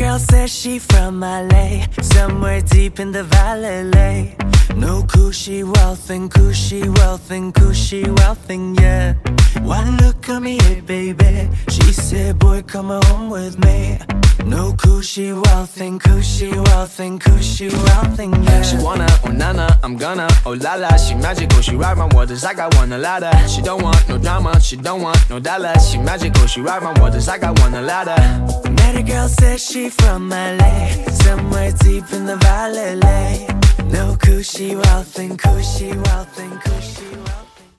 girl says she from LA, somewhere deep in the valley. No cushy wealthin', cushy wealthin', cushy wealthin', yeah. One look at me, hey baby, she said, boy, come home with me. No cushy wealthin', cushy wealthin', cushy wealthin', yeah. She wanna, oh nana, I'm gonna, oh la la. She magical, she ride my waters like I won a ladder. She don't want no drama, she don't want no dollars. She magical, she ride my waters like I won a ladder. Met a girl, says she from LA, somewhere deep in the valley. No cushy wealthin', cushy wealthin', cushy